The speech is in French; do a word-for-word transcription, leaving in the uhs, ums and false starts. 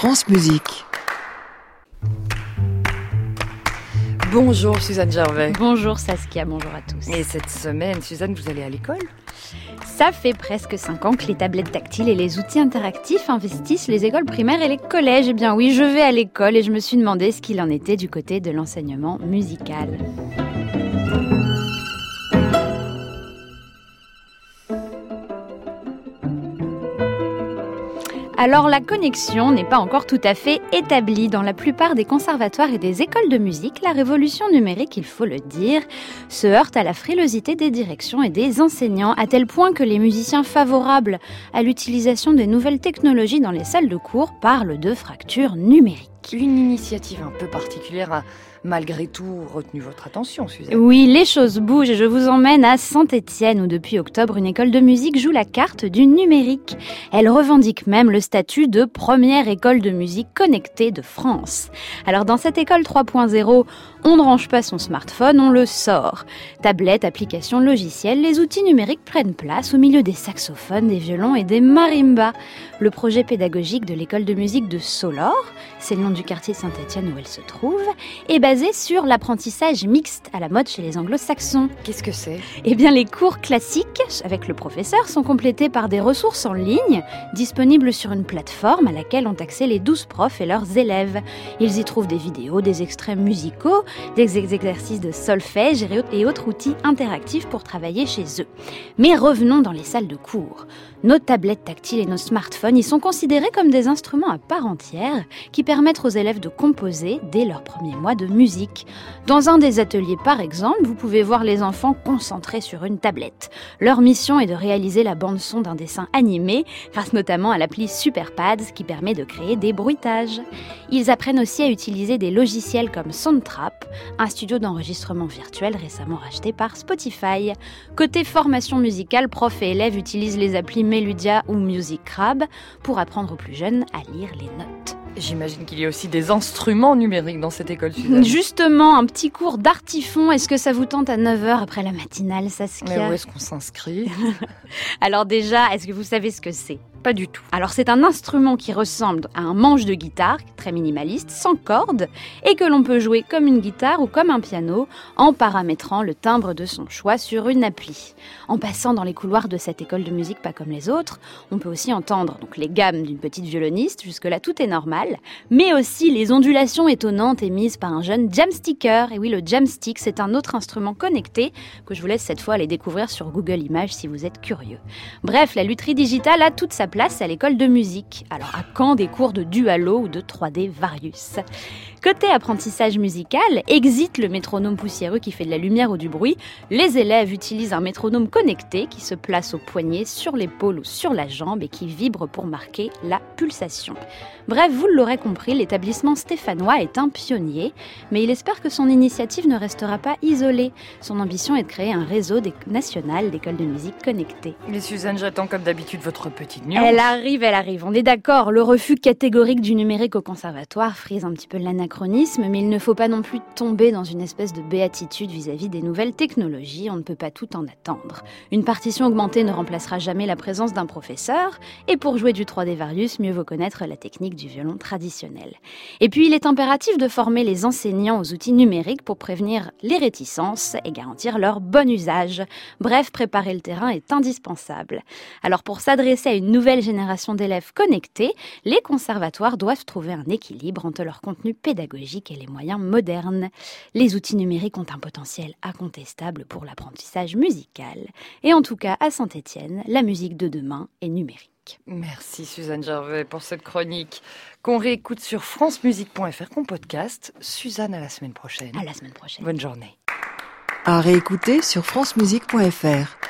France Musique. Bonjour Suzanne Gervais. Bonjour Saskia, bonjour à tous. Et cette semaine, Suzanne, vous allez à l'école ? Ça fait presque cinq ans que les tablettes tactiles et les outils interactifs investissent les écoles primaires et les collèges. Eh bien oui, je vais à l'école et je me suis demandé ce qu'il en était du côté de l'enseignement musical. Alors la connexion n'est pas encore tout à fait établie. Dans la plupart des conservatoires et des écoles de musique, la révolution numérique, il faut le dire, se heurte à la frilosité des directions et des enseignants, à tel point que les musiciens favorables à l'utilisation des nouvelles technologies dans les salles de cours parlent de fracture numérique. Une initiative un peu particulière a malgré tout retenu votre attention, Suzanne. Oui, les choses bougent et je vous emmène à Saint-Étienne où depuis octobre, une école de musique joue la carte du numérique. Elle revendique même le statut de première école de musique connectée de France. Alors dans cette école trois point zéro, on ne range pas son smartphone, on le sort. Tablettes, applications, logiciels, les outils numériques prennent place au milieu des saxophones, des violons et des marimbas. Le projet pédagogique de l'école de musique de Solor, c'est le nom du quartier de Saint-Étienne où elle se trouve, est basé sur l'apprentissage mixte à la mode chez les anglo-saxons. Qu'est-ce que c'est ? Eh bien, les cours classiques avec le professeur sont complétés par des ressources en ligne disponibles sur une plateforme à laquelle ont accès les douze profs et leurs élèves. Ils y trouvent des vidéos, des extraits musicaux, des exercices de solfège et autres outils interactifs pour travailler chez eux. Mais revenons dans les salles de cours. Nos tablettes tactiles et nos smartphones y sont considérés comme des instruments à part entière qui permettent aux élèves de composer dès leurs premiers mois de musique. Dans un des ateliers, par exemple, vous pouvez voir les enfants concentrés sur une tablette. Leur mission est de réaliser la bande-son d'un dessin animé, grâce notamment à l'appli SuperPads qui permet de créer des bruitages. Ils apprennent aussi à utiliser des logiciels comme Soundtrap, un studio d'enregistrement virtuel récemment racheté par Spotify. Côté formation musicale, profs et élèves utilisent les applis Meludia ou MusicCrab pour apprendre aux plus jeunes à lire les notes. J'imagine qu'il y a aussi des instruments numériques dans cette école, Suzanne. Justement, un petit cours d'artifon. Est-ce que ça vous tente à neuf heures après la matinale, Saskia ? Mais où est-ce qu'on s'inscrit ? Alors déjà, est-ce que vous savez ce que c'est ? Pas du tout. Alors c'est un instrument qui ressemble à un manche de guitare, très minimaliste, sans cordes, et que l'on peut jouer comme une guitare ou comme un piano, en paramétrant le timbre de son choix sur une appli. En passant dans les couloirs de cette école de musique pas comme les autres, on peut aussi entendre donc, les gammes d'une petite violoniste, jusque-là tout est normal, mais aussi les ondulations étonnantes émises par un jeune jamsticker. Et oui, le jamstick, c'est un autre instrument connecté que je vous laisse cette fois aller découvrir sur Google Images si vous êtes curieux. Bref, la lutherie digitale a toute sa place à l'école de musique. Alors à quand des cours de Dualo ou de trois D Varius ? Côté apprentissage musical, exit le métronome poussiéreux qui fait de la lumière ou du bruit. Les élèves utilisent un métronome connecté qui se place au poignet, sur l'épaule ou sur la jambe et qui vibre pour marquer la pulsation. Bref, vous l'aurez compris, l'établissement stéphanois est un pionnier, mais il espère que son initiative ne restera pas isolée. Son ambition est de créer un réseau national d'écoles de musique connectées. Mais Suzanne, j'attends comme d'habitude votre petite news. Elle arrive, elle arrive. On est d'accord, le refus catégorique du numérique au conservatoire frise un petit peu l'anachronisme, mais il ne faut pas non plus tomber dans une espèce de béatitude vis-à-vis des nouvelles technologies. On ne peut pas tout en attendre. Une partition augmentée ne remplacera jamais la présence d'un professeur, et pour jouer du trois D Varius, mieux vaut connaître la technique du violon traditionnel. Et puis, il est impératif de former les enseignants aux outils numériques pour prévenir les réticences et garantir leur bon usage. Bref, préparer le terrain est indispensable. Alors, pour s'adresser à une nouvelle génération d'élèves connectés, les conservatoires doivent trouver un équilibre entre leur contenu pédagogique et les moyens modernes. Les outils numériques ont un potentiel incontestable pour l'apprentissage musical. Et en tout cas, à Saint-Étienne, la musique de demain est numérique. Merci Suzanne Gervais pour cette chronique qu'on réécoute sur francemusique point f r, qu'on podcast. Suzanne, à la semaine prochaine. À la semaine prochaine. Bonne journée. À réécouter sur francemusique point f r.